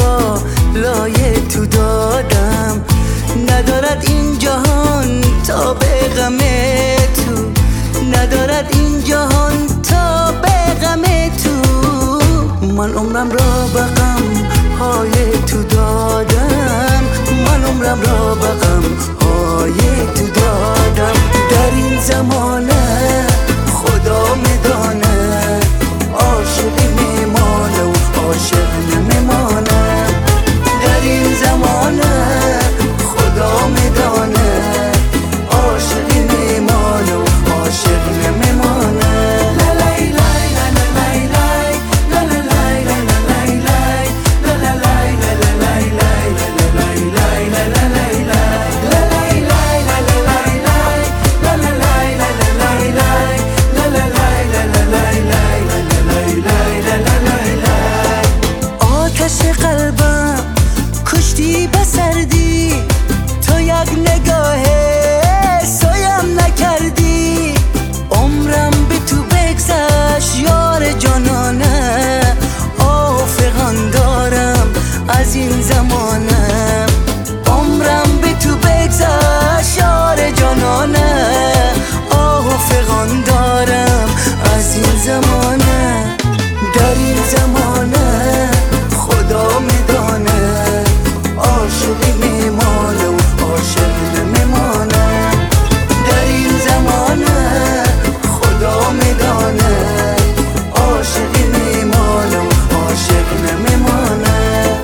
با لایه تو دادم. ندارد این جهان تا به غم تو، ندارد این جهان تا به غم تو. من عمرم را به غم های تو دادم، من عمرم را به غم های تو دادم. در این زمانه خدا میدانه عاشقی میمانه و عاشق نمیمانه. در این زمانه خدا میدانه عاشقی میمانه و عاشق نمیمانه. کشتی به سردی تو یک نگاه سویم نکردی. عمرم به تو بگذشت یار جانانه، آفغان دارم از این زمانه. عمرم به تو بگذشت یار جانانه، آفغان دارم از این زمانه. در این زمانه خدا میدانه عاشقی میمانه و عاشق نمیمانه. در این زمانه خدا میدانه عاشقی میمانه و عاشق نمیمانه.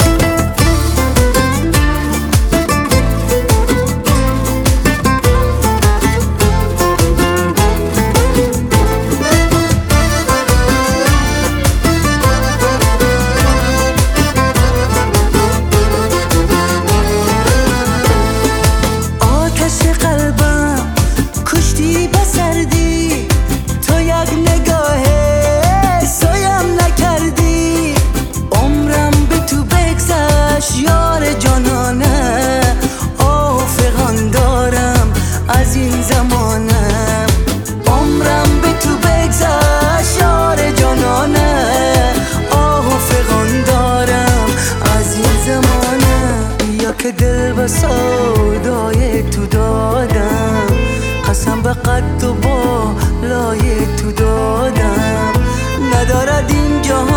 کشتی به سردی تو یک نگاه سویم نکردی. عمرم به تو بگذشت یار جانانه، آفغان دارم از این زمانه. عمرم به تو بگذشت یار جانانه، آفغان دارم از این زمانه. یا که دل به سودای تو دادم، قسم به قد و با لایه تو دادم. ندارد این جهان